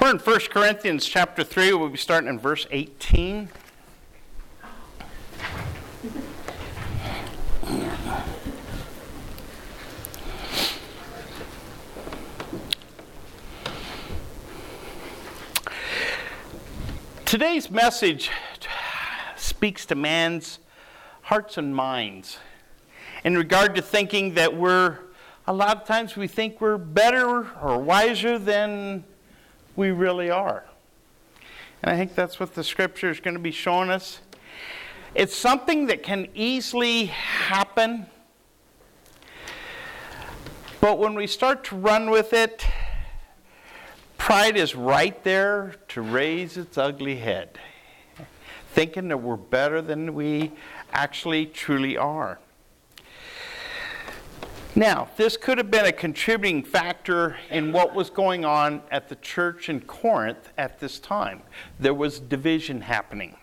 We're in 1 Corinthians chapter 3. We'll be starting in verse 18. Today's message speaks to man's hearts and minds in regard to thinking that a lot of times we think we're better or wiser than we really are. And I think that's what the scripture is going to be showing us. It's something that can easily happen, but when we start to run with it, pride is right there to raise its ugly head, thinking that we're better than we actually truly are. Now, this could have been a contributing factor in what was going on at the church in Corinth at this time. There was division happening.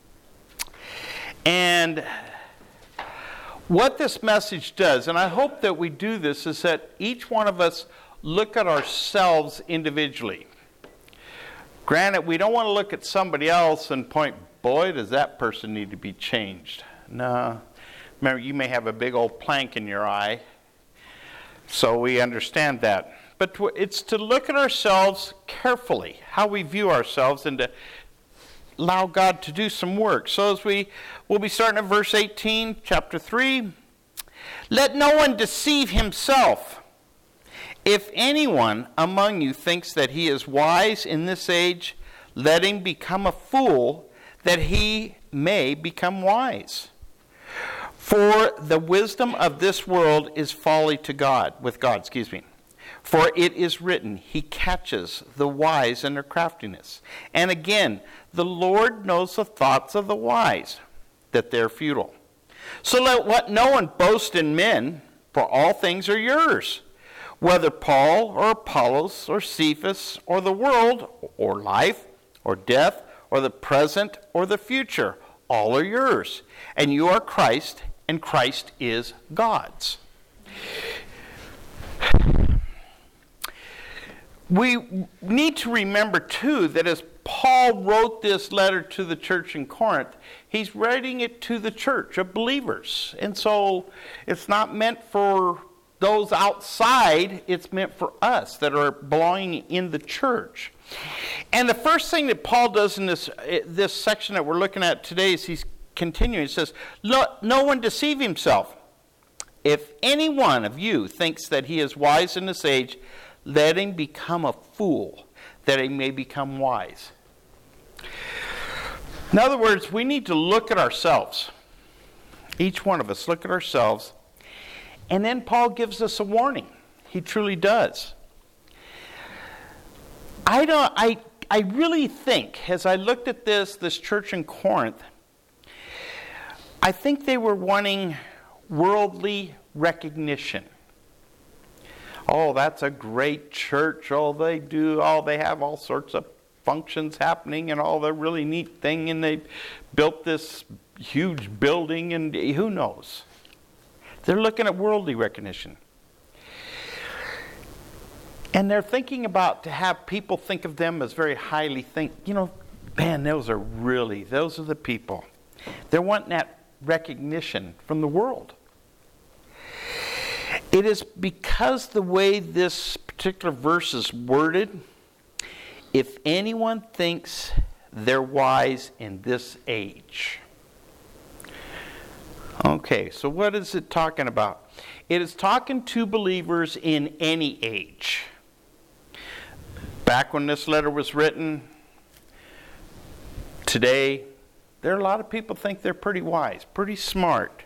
And what this message does, and I hope that we do this, is that each one of us look at ourselves individually. Granted, we don't want to look at somebody else and point, boy, does that person need to be changed. No. Remember, you may have a big old plank in your eye. So we understand that. But it's to look at ourselves carefully, how we view ourselves, and to allow God to do some work. So we'll be starting at verse 18, chapter 3. Let no one deceive himself. If anyone among you thinks that he is wise in this age, let him become a fool, that he may become wise. For the wisdom of this world is folly with God. For it is written, he catches the wise in their craftiness. And again, the Lord knows the thoughts of the wise, that they're futile. So let no one boast in men, for all things are yours. Whether Paul or Apollos or Cephas or the world or life or death or the present or the future, all are yours. And you are Christ, and Christ is God's. We need to remember, too, that as Paul wrote this letter to the church in Corinth, he's writing it to the church of believers. And so it's not meant for those outside, it's meant for us that are belonging in the church. And the first thing that Paul does in this section that we're looking at today is he's continuing. It says, let no one deceive himself. If any one of you thinks that he is wise in this age, let him become a fool, that he may become wise. In other words, we need to look at ourselves. Each one of us look at ourselves. And then Paul gives us a warning. He truly does. I really think, as I looked at this church in Corinth, I think they were wanting worldly recognition. Oh, that's a great church. Oh, they have all sorts of functions happening and all the really neat thing, and they built this huge building, and who knows? They're looking at worldly recognition. And they're thinking about to have people think of them as very highly man, those are the people. They're wanting that recognition from the world. It is because the way this particular verse is worded, if anyone thinks they're wise in this age. Okay, so what is it talking about? It is talking to believers in any age. Back when this letter was written, today, there are a lot of people think they're pretty wise, pretty smart.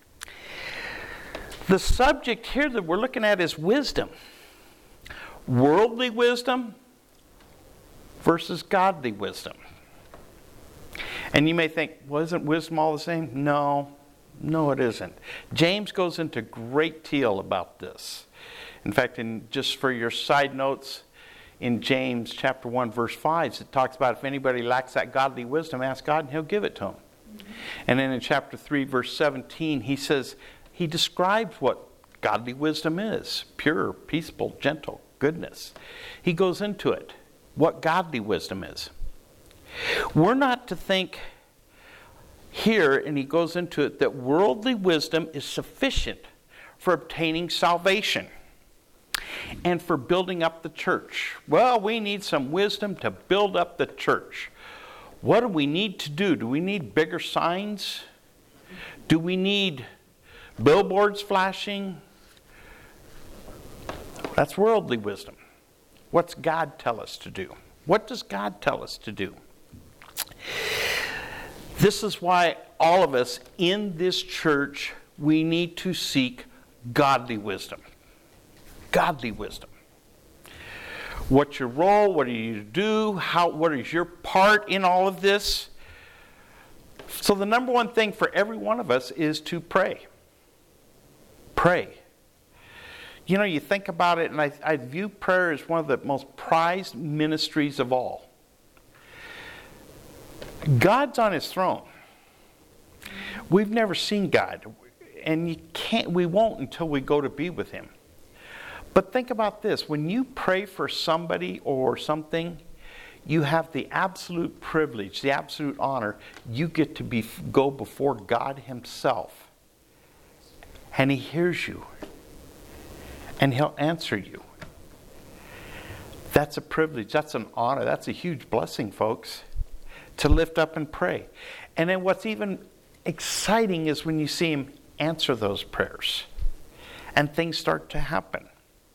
The subject here that we're looking at is wisdom. Worldly wisdom versus godly wisdom. And you may think, well, isn't wisdom all the same? No, it isn't. James goes into great deal about this. In fact, just for your side notes, in James chapter 1, verse 5, it talks about if anybody lacks that godly wisdom, ask God and he'll give it to him. And then in chapter 3, verse 17, he describes what godly wisdom is. Pure, peaceable, gentle, goodness. He goes into it. what godly wisdom is. We're not to think here, and he goes into it, that worldly wisdom is sufficient for obtaining salvation and for building up the church. Well, we need some wisdom to build up the church. What do we need to do? Do we need bigger signs? Do we need billboards flashing? That's worldly wisdom. What's God tell us to do? What does God tell us to do? This is why all of us in this church, we need to seek godly wisdom. Godly wisdom. What's your role? What are you to do? What is your part in all of this? So the number one thing for every one of us is to pray. Pray. You know, you think about it, and I view prayer as one of the most prized ministries of all. God's on his throne. We've never seen God, and we won't until we go to be with him. But think about this. When you pray for somebody or something, you have the absolute privilege, the absolute honor. You get to go before God himself. And he hears you. And he'll answer you. That's a privilege. That's an honor. That's a huge blessing, folks. To lift up and pray. And then what's even exciting is when you see him answer those prayers. And things start to happen.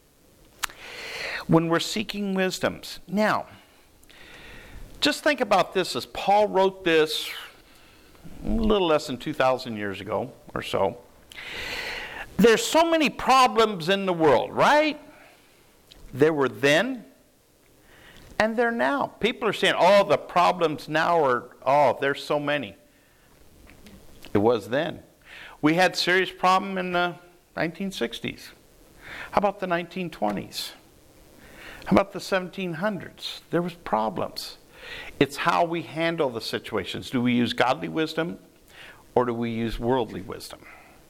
When we're seeking wisdoms. Now, just think about this as Paul wrote this a little less than 2,000 years ago or so. There's so many problems in the world, right? There were then, and they're now. People are saying, oh, the problems now are, there's so many. It was then. We had serious problem in the 1960s. How about the 1920s? How about the 1700s? There was problems. It's how we handle the situations. Do we use godly wisdom or do we use worldly wisdom?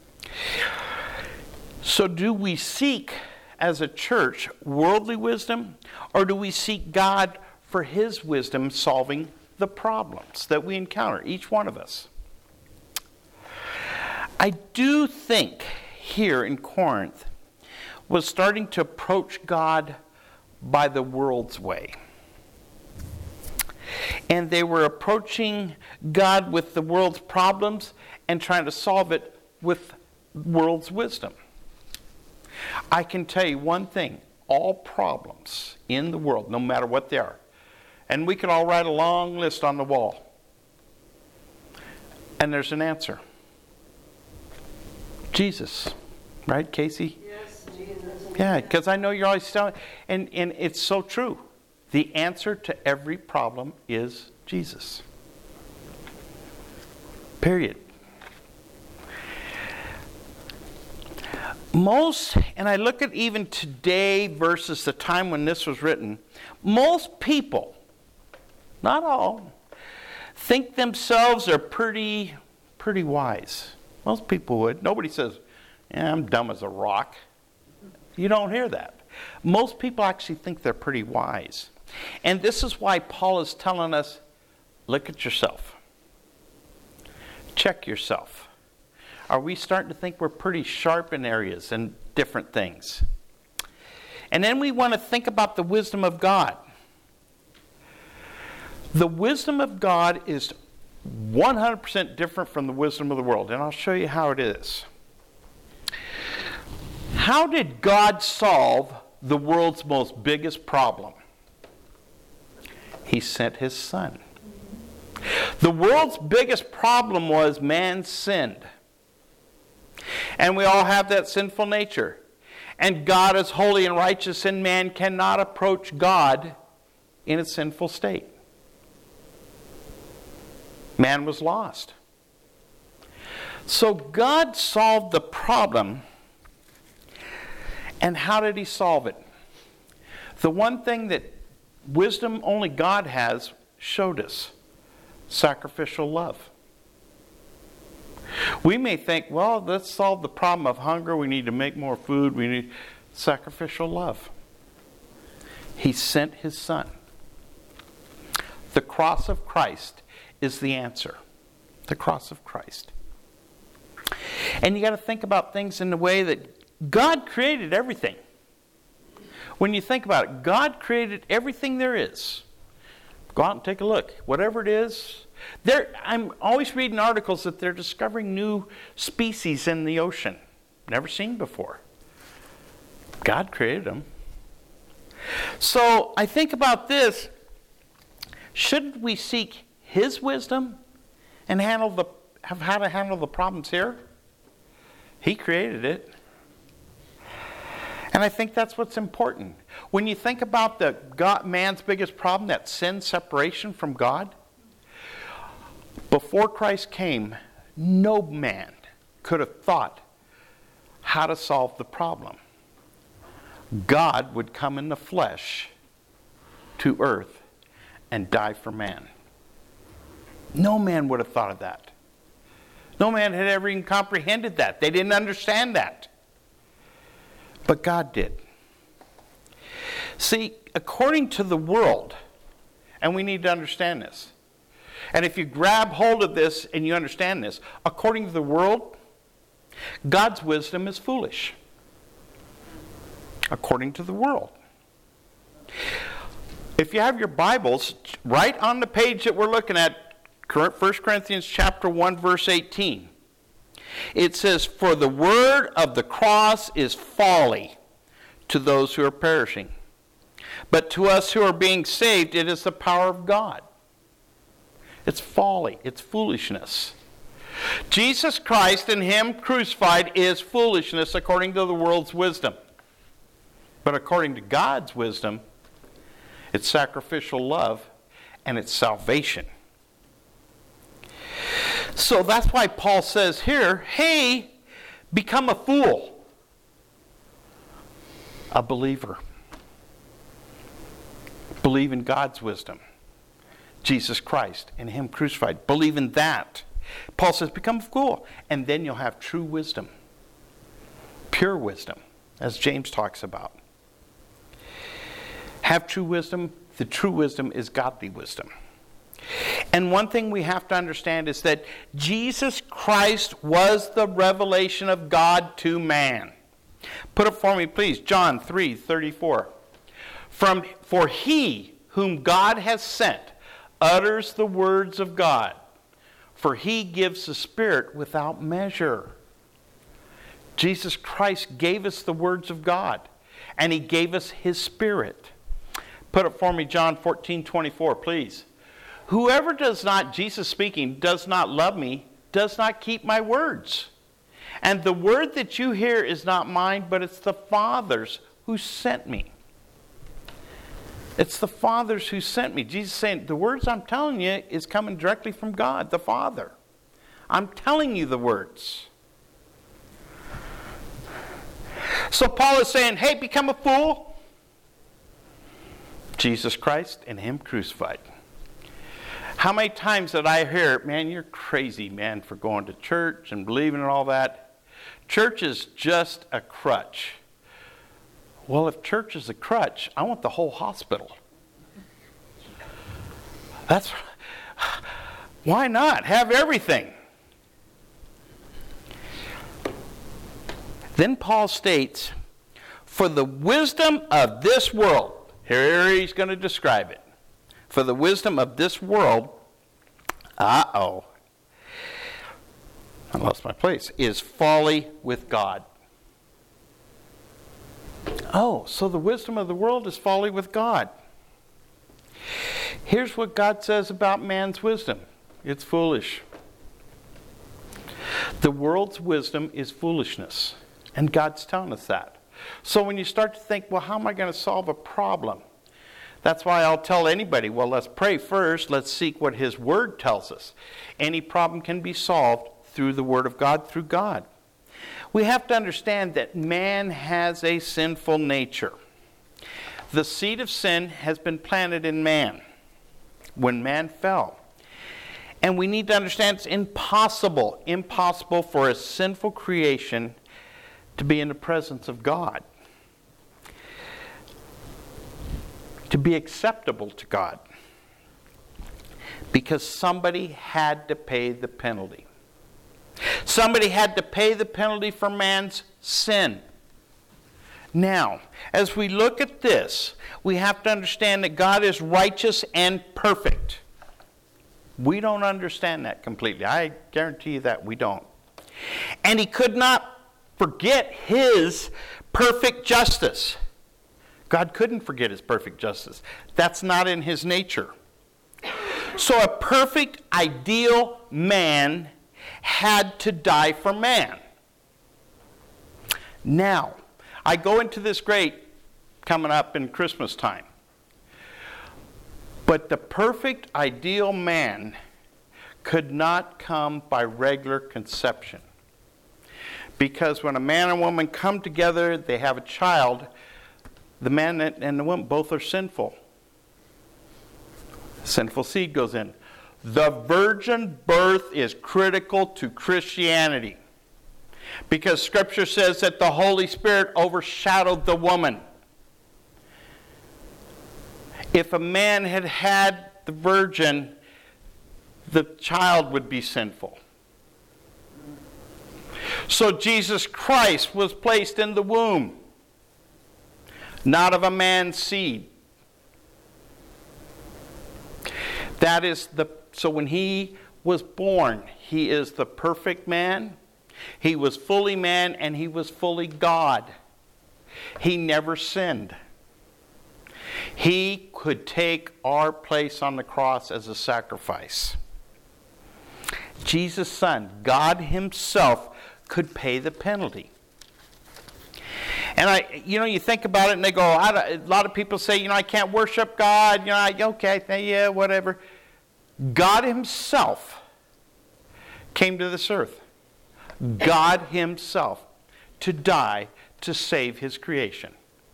So do we seek as a church worldly wisdom, or do we seek God for his wisdom solving the problems that we encounter, each one of us? I do think here in Corinth was starting to approach God by the world's way. And they were approaching God with the world's problems and trying to solve it with world's wisdom. I can tell you one thing. All problems in the world, no matter what they are, and we could all write a long list on the wall. And there's an answer. Jesus. Right, Casey? Yes, Jesus. Yeah, because I know you're always telling, and it's so true. The answer to every problem is Jesus. Period. Most, and I look at even today versus the time when this was written, most people, not all, think themselves are pretty wise. Most people would. Nobody says, yeah, I'm dumb as a rock. You don't hear that. Most people actually think they're pretty wise. And this is why Paul is telling us, look at yourself. Check yourself. Are we starting to think we're pretty sharp in areas and different things? And then we want to think about the wisdom of God. The wisdom of God is 100% different from the wisdom of the world. And I'll show you how it is. How did God solve the world's most biggest problem? He sent his son. The world's biggest problem was man sinned. And we all have that sinful nature. And God is holy and righteous, and man cannot approach God in a sinful state. Man was lost. So God solved the problem. And how did he solve it? The one thing that wisdom only God has showed us: sacrificial love. We may think, well, let's solve the problem of hunger. We need to make more food. We need sacrificial love. He sent his son. The cross of Christ is the answer. The cross of Christ. And you got to think about things in the way that God created everything. When you think about it, God created everything there is. Go out and take a look. Whatever it is. I'm always reading articles that they're discovering new species in the ocean. Never seen before. God created them. So I think about this. Shouldn't we seek His wisdom and have how to handle the problems here? He created it. And I think that's what's important. When you think about man's biggest problem, that sin, separation from God, before Christ came, no man could have thought how to solve the problem. God would come in the flesh to earth and die for man. No man would have thought of that. No man had ever even comprehended that. They didn't understand that. But God did. See, according to the world, and we need to understand this, and if you grab hold of this and you understand this, according to the world, God's wisdom is foolish. According to the world. If you have your Bibles, right on the page that we're looking at, 1 Corinthians chapter 1, verse 18. It says, "For the word of the cross is folly to those who are perishing. But to us who are being saved, it is the power of God." It's folly. It's foolishness. Jesus Christ and Him crucified is foolishness according to the world's wisdom. But according to God's wisdom, it's sacrificial love and it's salvation. So that's why Paul says here, hey, become a fool. A believer. Believe in God's wisdom. Jesus Christ and Him crucified. Believe in that. Paul says, become a fool. And then you'll have true wisdom. Pure wisdom, as James talks about. Have true wisdom. The true wisdom is godly wisdom. And one thing we have to understand is that Jesus Christ was the revelation of God to man. Put it for me, please. John 3:34. For He whom God has sent utters the words of God, for He gives the Spirit without measure. Jesus Christ gave us the words of God, and He gave us His Spirit. Put it for me, John 14:24, please. Whoever does not, Jesus speaking, does not love me, does not keep my words. And the word that you hear is not mine, but it's the Father's who sent me. It's the Father's who sent me. Jesus is saying, the words I'm telling you is coming directly from God, the Father. I'm telling you the words. So Paul is saying, hey, become a fool. Jesus Christ and Him crucified. How many times did I hear, man, you're crazy, man, for going to church and believing in all that. Church is just a crutch. Well, if church is a crutch, I want the whole hospital. Why not? Have everything. Then Paul states, for the wisdom of this world, here he's going to describe it. For the wisdom of this world, I lost my place, is folly with God. Oh, so the wisdom of the world is folly with God. Here's what God says about man's wisdom. It's foolish. The world's wisdom is foolishness. And God's telling us that. So when you start to think, well, how am I going to solve a problem? That's why I'll tell anybody, well, let's pray first. Let's seek what His Word tells us. Any problem can be solved through the Word of God, through God. We have to understand that man has a sinful nature. The seed of sin has been planted in man when man fell. And we need to understand it's impossible for a sinful creation to be in the presence of God. To be acceptable to God. Because somebody had to pay the penalty. Somebody had to pay the penalty for man's sin. Now, as we look at this, we have to understand that God is righteous and perfect. We don't understand that completely. I guarantee you that we don't. And he could not forget his perfect justice. God couldn't forget his perfect justice. That's not in his nature. So a perfect, ideal man had to die for man. Now, I go into this great coming up in Christmas time. But the perfect, ideal man could not come by regular conception. Because when a man and woman come together, they have a child, the man and the woman both are sinful. Sinful seed goes in. The virgin birth is critical to Christianity. Because Scripture says that the Holy Spirit overshadowed the woman. If a man had had the virgin, the child would be sinful. So Jesus Christ was placed in the womb, not of a man's seed. So when he was born, he is the perfect man. He was fully man and he was fully God. He never sinned. He could take our place on the cross as a sacrifice. Jesus' Son, God himself, could pay the penalty. And you think about it and they go, a lot of people say, I can't worship God. Okay, whatever. God himself came to this earth. God himself to die to save his creation.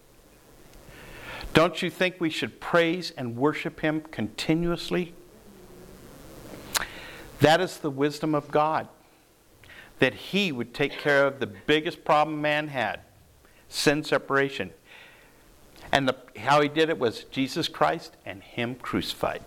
Don't you think we should praise and worship him continuously? That is the wisdom of God. That he would take care of the biggest problem man had. Sin separation. And how he did it was Jesus Christ and him crucified.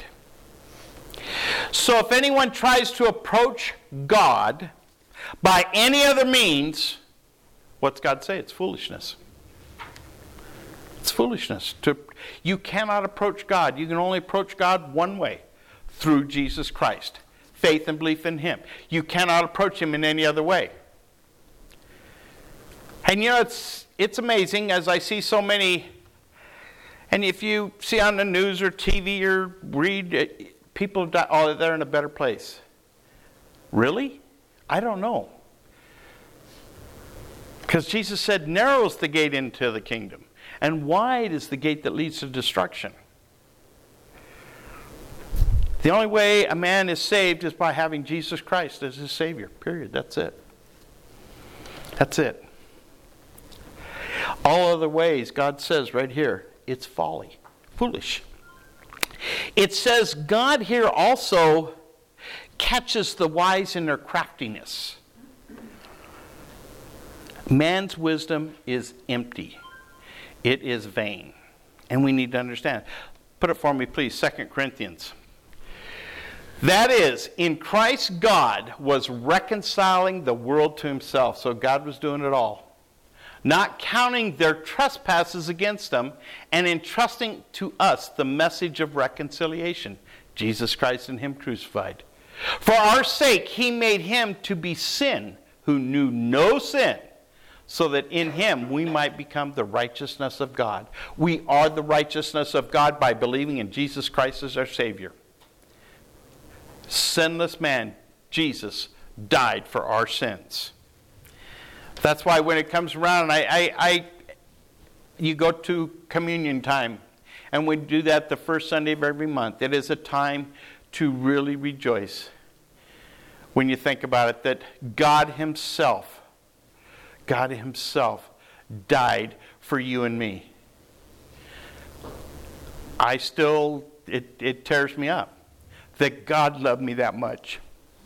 So if anyone tries to approach God by any other means, what's God say? It's foolishness. It's foolishness. You cannot approach God. You can only approach God one way, through Jesus Christ. Faith and belief in him. You cannot approach him in any other way. And it's amazing as I see so many, and if you see on the news or TV or read, people die, they're in a better place. Really? I don't know. Because Jesus said, narrow is the gate into the kingdom, and wide is the gate that leads to destruction. The only way a man is saved is by having Jesus Christ as his Savior. Period. That's it. That's it. All other ways, God says right here, it's folly. Foolish. It says God here also catches the wise in their craftiness. Man's wisdom is empty. It is vain. And we need to understand. Put it for me, please. 2 Corinthians. That is, in Christ, God was reconciling the world to himself. So God was doing it all. Not counting their trespasses against them, and entrusting to us the message of reconciliation. Jesus Christ and him crucified. For our sake, he made him to be sin who knew no sin, so that in him we might become the righteousness of God. We are the righteousness of God by believing in Jesus Christ as our Savior. Sinless man, Jesus, died for our sins. That's why when it comes around, you go to communion time, and we do that the first Sunday of every month. It is a time to really rejoice when you think about it, that God himself died for you and me. It tears me up that God loved me that much.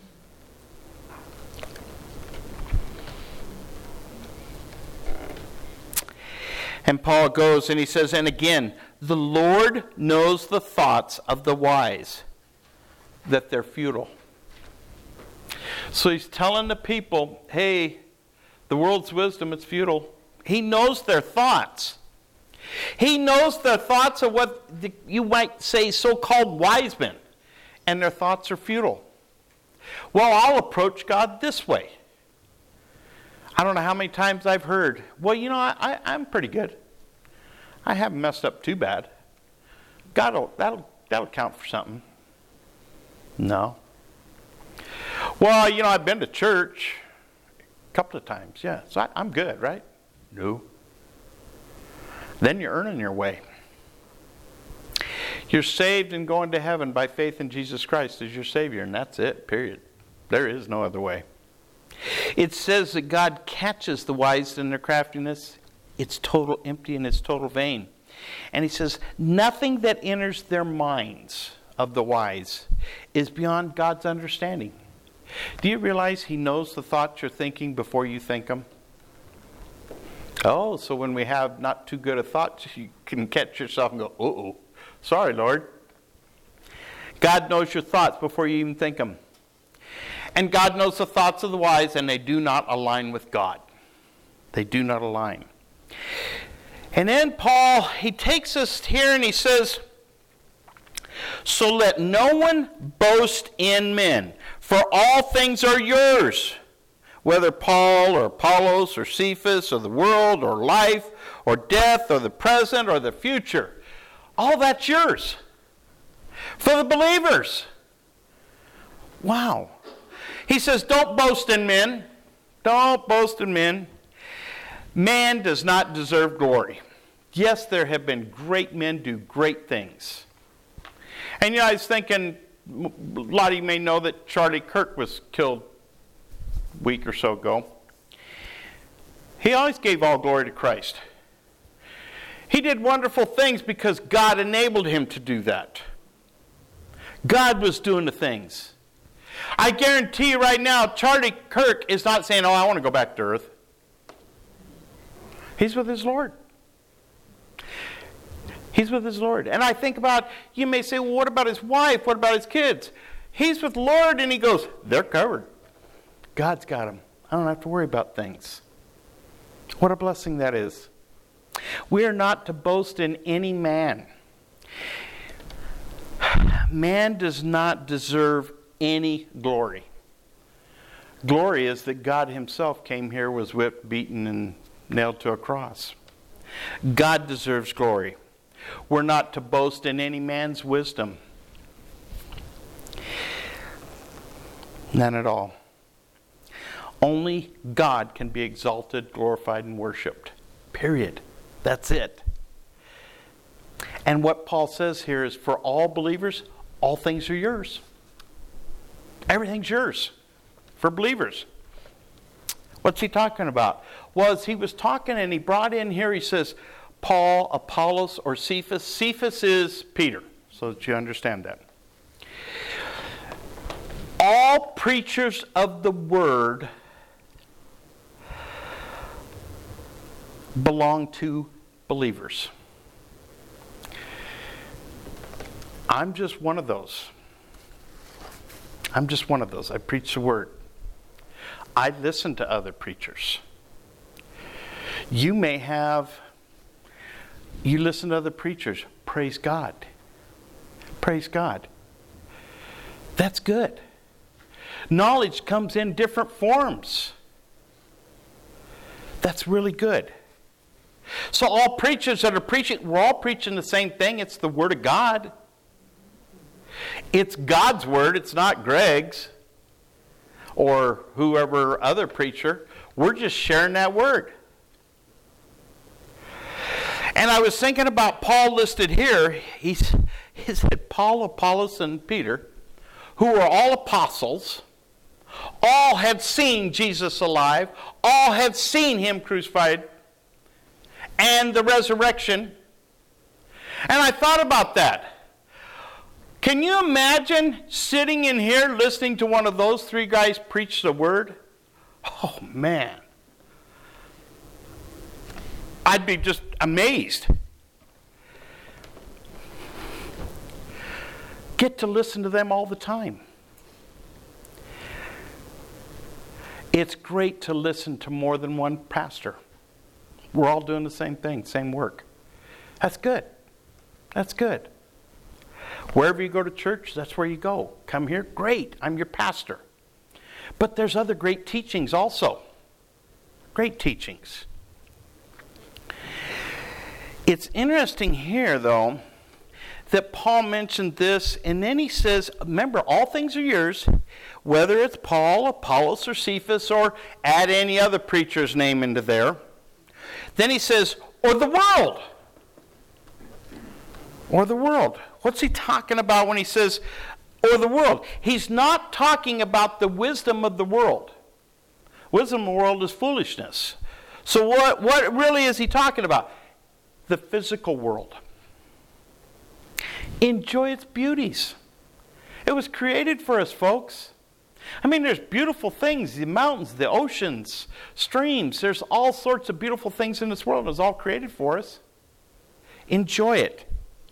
And Paul goes and he says, and again, the Lord knows the thoughts of the wise, that they're futile. So he's telling the people, hey, the world's wisdom, it's futile. He knows their thoughts. He knows the thoughts of what you might say so-called wise men. And their thoughts are futile. Well, I'll approach God this way. I don't know how many times I've heard, well, you know, I'm pretty good. I haven't messed up too bad. God, that'll count for something. No. Well, you know, I've been to church a couple of times. Yeah, so I'm good, right? No. Then you're earning your way. You're saved and going to heaven by faith in Jesus Christ as your Savior, and that's it, period. There is no other way. It says that God catches the wise in their craftiness. It's total empty and it's total vain. And he says, nothing that enters their minds of the wise is beyond God's understanding. Do you realize he knows the thoughts you're thinking before you think them? Oh, so when we have not too good a thought, you can catch yourself and go, uh-oh, sorry, Lord. God knows your thoughts before you even think them. And God knows the thoughts of the wise, and they do not align with God. They do not align. And then Paul, he takes us here and he says, so let no one boast in men, for all things are yours. Whether Paul or Apollos or Cephas or the world or life or death or the present or the future. All that's yours. For the believers. Wow. He says, don't boast in men. Don't boast in men. Man does not deserve glory. Yes, there have been great men do great things. And you know, I was thinking, a lot of you may know that Charlie Kirk was killed a week or so ago. He always gave all glory to Christ. He did wonderful things because God enabled him to do that. God was doing the things. I guarantee you right now, Charlie Kirk is not saying, oh, I want to go back to earth. He's with his Lord. He's with his Lord. And I think about, you may say, well, what about his wife? What about his kids? He's with the Lord, and he goes, they're covered. God's got them. I don't have to worry about things. What a blessing that is. We are not to boast in any man. Man does not deserve any glory. Glory is that God himself came here, was whipped, beaten, and nailed to a cross. God deserves glory. We're not to boast in any man's wisdom. None at all. Only God can be exalted, glorified, and worshipped. Period. That's it. And what Paul says here is, for all believers, all things are yours. Everything's yours for believers. What's he talking about? Well, as he was talking and he brought in here, he says, Paul, Apollos, or Cephas. Cephas is Peter, so that you understand that. All preachers of the word belong to believers. I'm just one of those. I'm just one of those. I preach the word. I listen to other preachers. You listen to other preachers. Praise God. Praise God. That's good. Knowledge comes in different forms. That's really good. So all preachers that are preaching, we're all preaching the same thing. It's the Word of God. It's God's Word. It's not Greg's or whoever other preacher. We're just sharing that Word. And I was thinking about Paul listed here. He said Paul, Apollos, and Peter, who were all apostles, all had seen Jesus alive, all had seen him crucified, and the resurrection. And I thought about that. Can you imagine sitting in here listening to one of those three guys preach the word? Oh, man. I'd be just amazed. get to listen to them all the time. It's great to listen to more than one pastor. We're all doing the same thing, same work. That's good. That's good. Wherever you go to church, that's where you go. Come here, great, I'm your pastor. But there's other great teachings also. Great teachings. It's interesting here, though, that Paul mentioned this, and then he says, remember, all things are yours, whether it's Paul, Apollos, or Cephas, or add any other preacher's name into there. Then he says, or the world. Or the world. What's he talking about when he says, or the world? He's not talking about the wisdom of the world. Wisdom of the world is foolishness. So what really is he talking about? The physical world. Enjoy its beauties. It was created for us, folks. I mean, there's beautiful things, the mountains, the oceans, streams. There's all sorts of beautiful things in this world. It was all created for us. Enjoy it.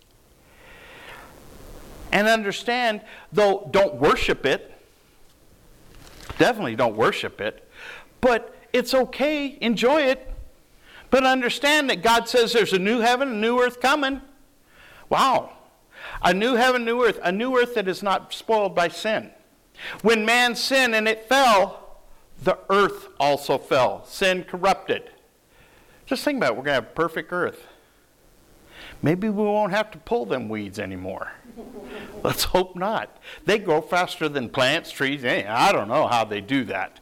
And understand, though, don't worship it. Definitely don't worship it. But it's okay. Enjoy it. But understand that God says there's a new heaven, a new earth coming. Wow. A new heaven, new earth that is not spoiled by sin. When man sinned and it fell, the earth also fell. Sin corrupted. Just think about it. We're going to have a perfect earth. Maybe we won't have to pull them weeds anymore. Let's hope not. They grow faster than plants, trees. I don't know how they do that.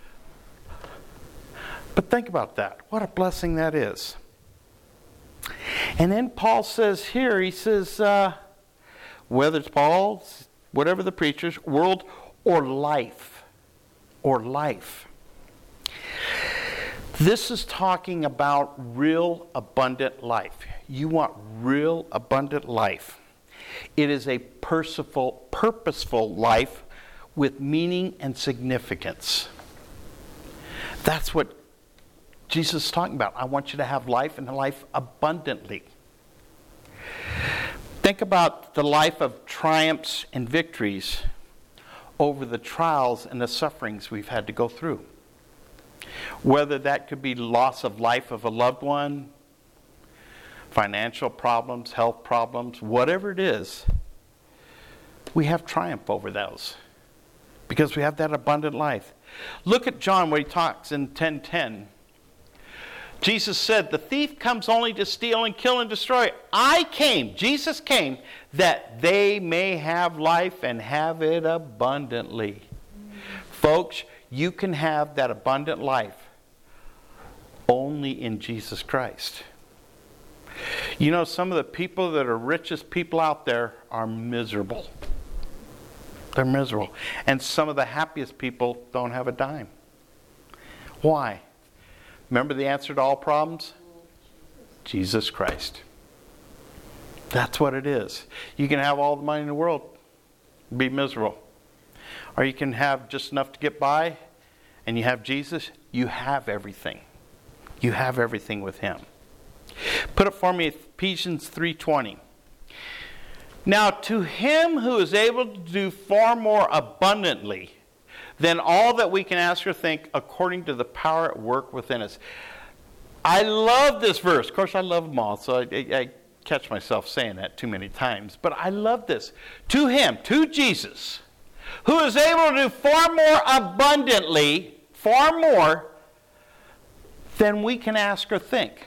But think about that. What a blessing that is. And then Paul says here, he says, whether it's Paul, whatever the preachers, world, or life. Or life. This is talking about real abundant life. You want real abundant life. It is a purposeful life with meaning and significance. That's what Jesus is talking about. I want you to have life and life abundantly. Think about the life of triumphs and victories over the trials and the sufferings we've had to go through. Whether that could be loss of life of a loved one, financial problems, health problems, whatever it is, we have triumph over those because we have that abundant life. Look at John where he talks in 10:10. Jesus said, the thief comes only to steal and kill and destroy. Jesus came, that they may have life and have it abundantly. Folks, you can have that abundant life only in Jesus Christ. You know, some of the people that are richest people out there are miserable. They're miserable. And some of the happiest people don't have a dime. Why? Remember the answer to all problems? Jesus Christ. That's what it is. You can have all the money in the world, be miserable. Or you can have just enough to get by, and you have Jesus. You have everything. You have everything with Him. Put it for me, Ephesians 3:20. Now to Him who is able to do far more abundantly than all that we can ask or think, according to the power at work within us. I love this verse. Of course, I love them all, so I catch myself saying that too many times. But I love this. To Him, to Jesus, who is able to do far more abundantly, far more than we can ask or think.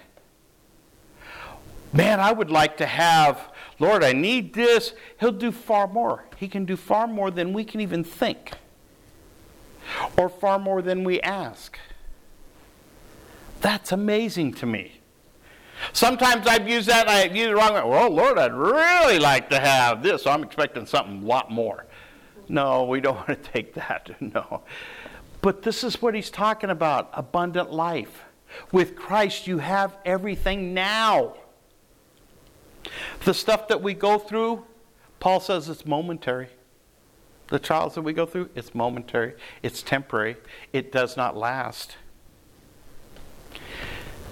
Man, I would like to have, Lord, I need this. He'll do far more. He can do far more than we can even think. Or far more than we ask. That's amazing to me. Sometimes I've used that and I use it wrong. Well, Lord, I'd really like to have this, so I'm expecting something a lot more. No, we don't want to take that. No. But this is what he's talking about, abundant life. With Christ, you have everything now. The stuff that we go through, Paul says it's momentary. The trials that we go through, it's momentary. It's temporary. It does not last.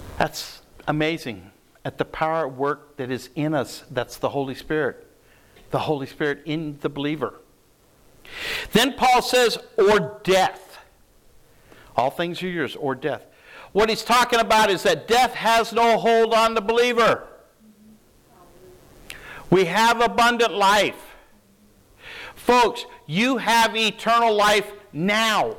That's amazing. At the power at work that is in us, that's the Holy Spirit. The Holy Spirit in the believer. Then Paul says, or death. All things are yours, or death. What he's talking about is that death has no hold on the believer. We have abundant life. Folks, you have eternal life now.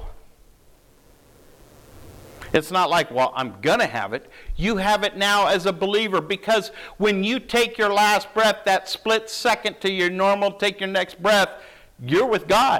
It's not like, well, I'm going to have it. You have it now as a believer, because when you take your last breath, that split second to your normal, take your next breath, you're with God.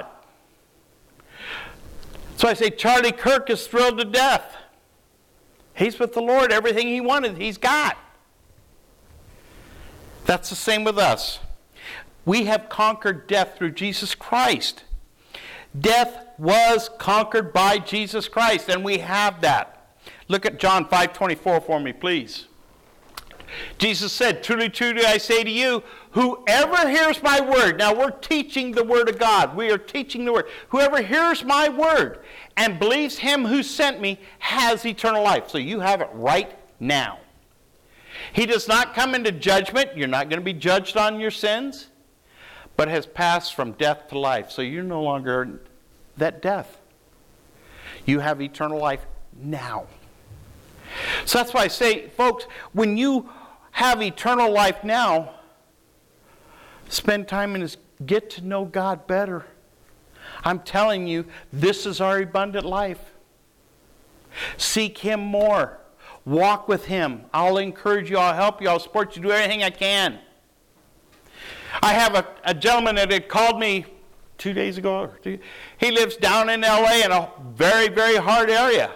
So I say Charlie Kirk is thrilled to death. He's with the Lord. Everything he wanted, he's got. That's the same with us. We have conquered death through Jesus Christ. Death was conquered by Jesus Christ, and we have that. Look at John 5:24 for me, please. Jesus said, truly, truly, I say to you, whoever hears my word. Now we're teaching the word of God. We are teaching the word. Whoever hears my word and believes him who sent me has eternal life. So you have it right now. He does not come into judgment. You're not going to be judged on your sins, but has passed from death to life. So you're no longer that death. You have eternal life now. So that's why I say, folks, when you have eternal life now, spend time in His, get to know God better. I'm telling you, this is our abundant life. Seek Him more. Walk with Him. I'll encourage you. I'll help you. I'll support you. Do everything I can. I have a gentleman that had called me 2 days ago. He lives down in L.A. in a very, very hard area.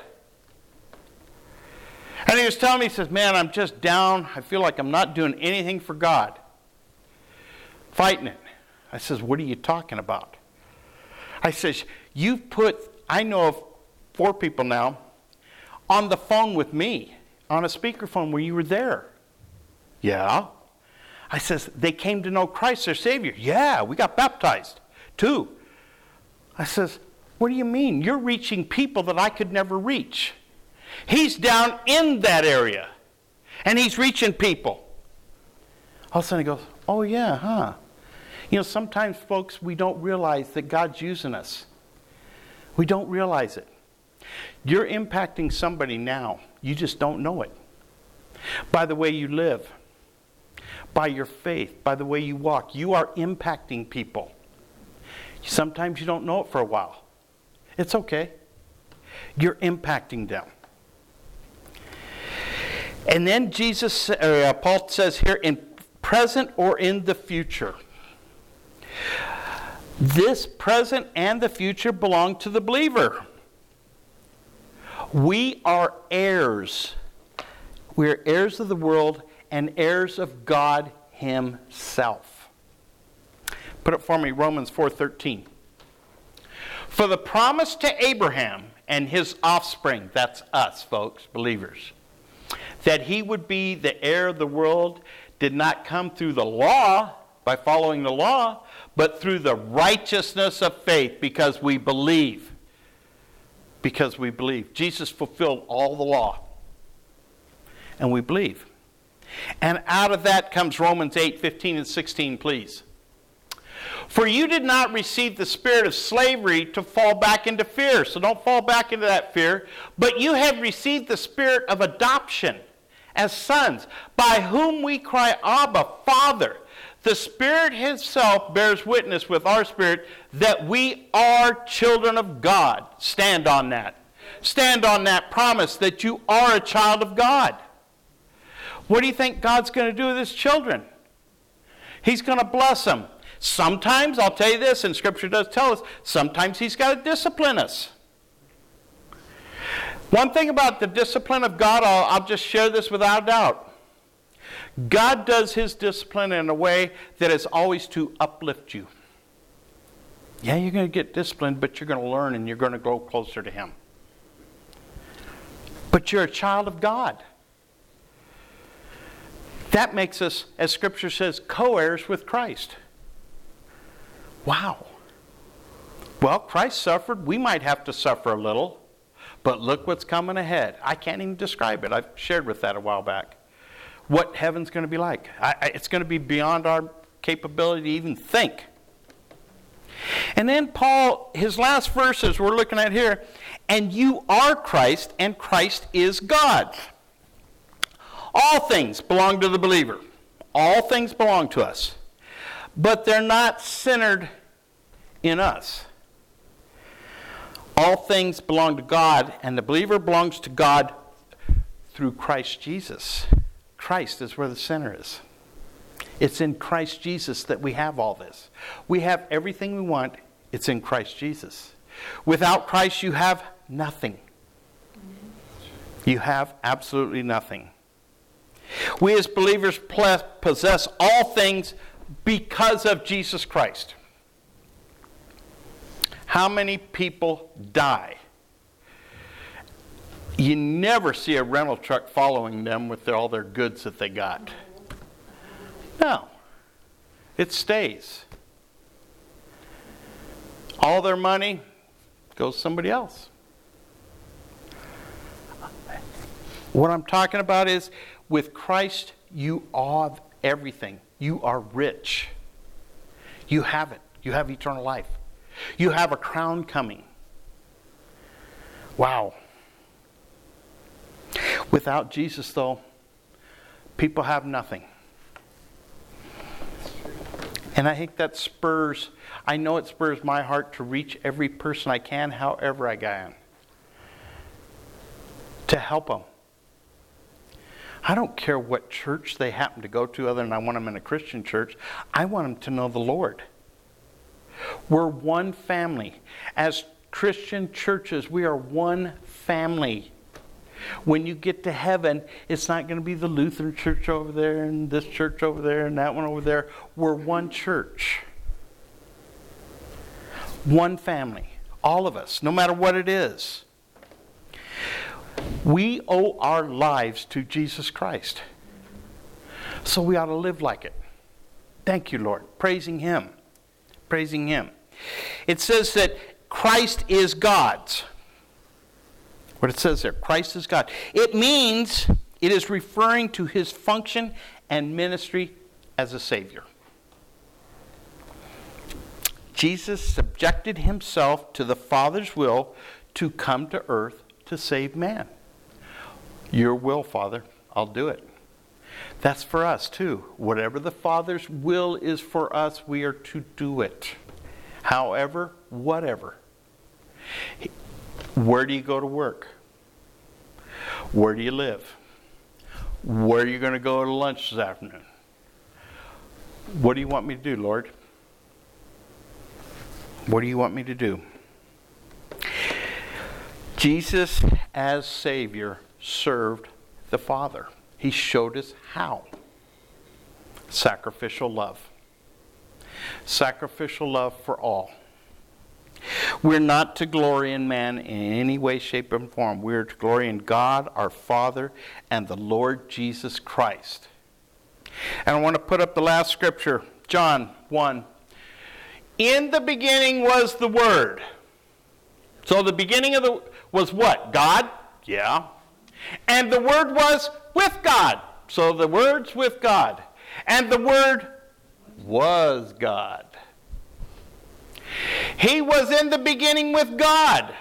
And he was telling me, he says, man, I'm just down. I feel like I'm not doing anything for God. Fighting it. I says, what are you talking about? I says, you've put, I know of 4 people now, on the phone with me, on a speakerphone where you were there. Yeah. I says, they came to know Christ their Savior. Yeah, we got baptized. 2. I says, what do you mean? You're reaching people that I could never reach. He's down in that area, and he's reaching people. All of a sudden he goes, oh yeah, huh? You know, sometimes, folks, we don't realize that God's using us. We don't realize it. You're impacting somebody now. You just don't know it. By the way you live, by your faith, by the way you walk, you are impacting people. Sometimes you don't know it for a while. It's okay. You're impacting them. And then Paul says here, in present or in the future. This present and the future belong to the believer. We are heirs. We are heirs of the world and heirs of God Himself. Put it for me, Romans 4:13. For the promise to Abraham and his offspring, that's us, folks, believers, that he would be the heir of the world did not come through the law, by following the law, but through the righteousness of faith, because we believe. Because we believe. Jesus fulfilled all the law. And we believe. And out of that comes Romans 8:15 and 16, please. For you did not receive the spirit of slavery to fall back into fear. So don't fall back into that fear. But you have received the spirit of adoption as sons, by whom we cry, Abba, Father. The Spirit Himself bears witness with our spirit that we are children of God. Stand on that. Stand on that promise that you are a child of God. What do you think God's going to do with His children? He's going to bless them. Sometimes, I'll tell you this, and Scripture does tell us, sometimes He's got to discipline us. One thing about the discipline of God, I'll just share this without doubt. God does His discipline in a way that is always to uplift you. Yeah, you're going to get disciplined, but you're going to learn and you're going to grow closer to Him. But you're a child of God. That makes us, as Scripture says, co-heirs with Christ. Wow. Well, Christ suffered. We might have to suffer a little. But look what's coming ahead. I can't even describe it. I've shared with that a while back. What heaven's going to be like. It's going to be beyond our capability to even think. And then Paul, his last verses we're looking at here, and you are Christ, and Christ is God. All things belong to the believer. All things belong to us. But they're not centered in us. All things belong to God, and the believer belongs to God through Christ Jesus. Christ is where the center is. It's in Christ Jesus that we have all this. We have everything we want. It's in Christ Jesus. Without Christ, you have nothing. You have absolutely nothing. We as believers possess all things because of Jesus Christ. How many people die? You never see a rental truck following them with all their goods that they got. No. It stays. All their money goes to somebody else. What I'm talking about is, with Christ, you have everything. You are rich. You have it. You have eternal life. You have a crown coming. Wow. Without Jesus, though, people have nothing. And I think that I know it spurs my heart to reach every person I can, however I can, to help them. I don't care what church they happen to go to, other than I want them in a Christian church. I want them to know the Lord. We're one family. As Christian churches, we are one family. When you get to heaven, it's not going to be the Lutheran church over there and this church over there and that one over there. We're one church. One family. All of us, no matter what it is. We owe our lives to Jesus Christ. So we ought to live like it. Thank you, Lord. Praising Him. Praising Him. It says that Christ is God's. What it says there, Christ is God. It means it is referring to His function and ministry as a Savior. Jesus subjected Himself to the Father's will to come to earth to save man. Your will, Father, I'll do it. That's for us too. Whatever the Father's will is for us, we are to do it. However, whatever. Where do you go to work? Where do you live? Where are you going to go to lunch this afternoon? What do you want me to do, Lord? What do you want me to do? Jesus, as Savior, served the Father. He showed us how. Sacrificial love. Sacrificial love for all. We're not to glory in man in any way, shape, or form. We're to glory in God, our Father, and the Lord Jesus Christ. And I want to put up the last scripture, John 1. In the beginning was the Word. So the beginning was what? God? Yeah. And the Word was with God. So the Word's with God. And the Word was God. He was in the beginning with God.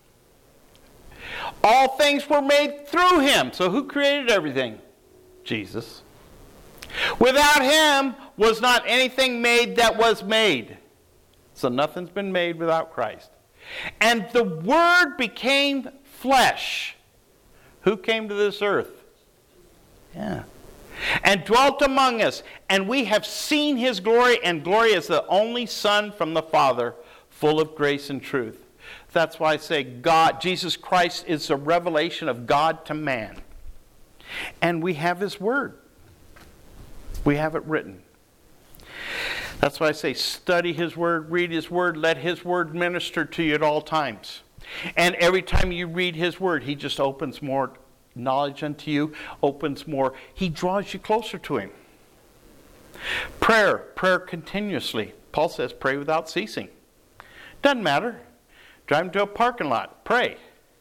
All things were made through Him. So who created everything? Jesus. Without Him was not anything made that was made. So nothing's been made without Christ. And the Word became flesh. Who came to this earth? Yeah. And dwelt among us. And we have seen His glory, and glory as the only Son from the Father, full of grace and truth. That's why I say God, Jesus Christ is the revelation of God to man. And we have His Word. We have it written. That's why I say study His Word, read His Word, let His Word minister to you at all times. And every time you read His Word, He just opens more knowledge unto you, opens more. He draws you closer to Him. Prayer continuously. Paul says pray without ceasing. Doesn't matter. Drive into a parking lot, pray.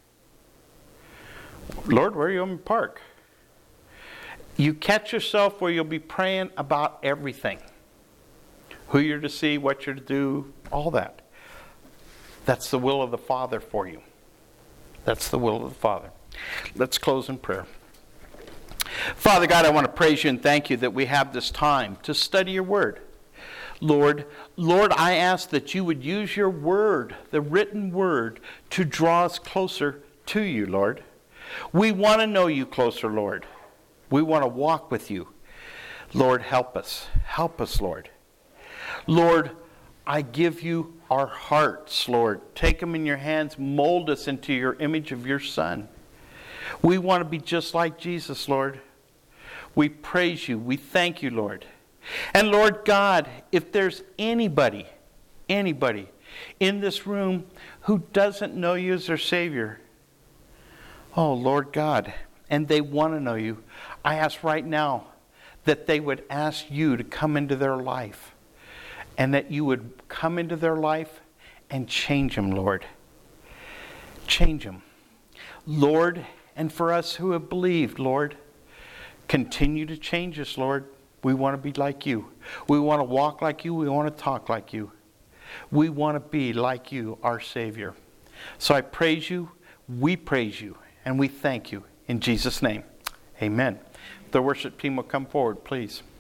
Lord, where are you going to park? You catch yourself where you'll be praying about everything. who you're to see, what you're to do, all that. That's the will of the Father for you. That's the will of the Father. Let's close in prayer. Father God, I want to praise you and thank you that we have this time to study your word. Lord, I ask that you would use your word, the written word, to draw us closer to you, Lord. We want to know you closer, Lord. We want to walk with you. Lord, help us. Help us, Lord. Lord, I give you our hearts, Lord. Take them in your hands. Mold us into your image of your Son. We want to be just like Jesus, Lord. We praise you. We thank you, Lord. And Lord God, if there's anybody in this room who doesn't know you as their Savior, oh Lord God, and they want to know you, I ask right now that they would ask you to come into their life, and that you would come into their life and change them, Lord. Change them. Lord, and for us who have believed, Lord, continue to change us, Lord. We want to be like you. We want to walk like you. We want to talk like you. We want to be like you, our Savior. So I praise you, we praise you, and we thank you. In Jesus' name, amen. The worship team will come forward, please.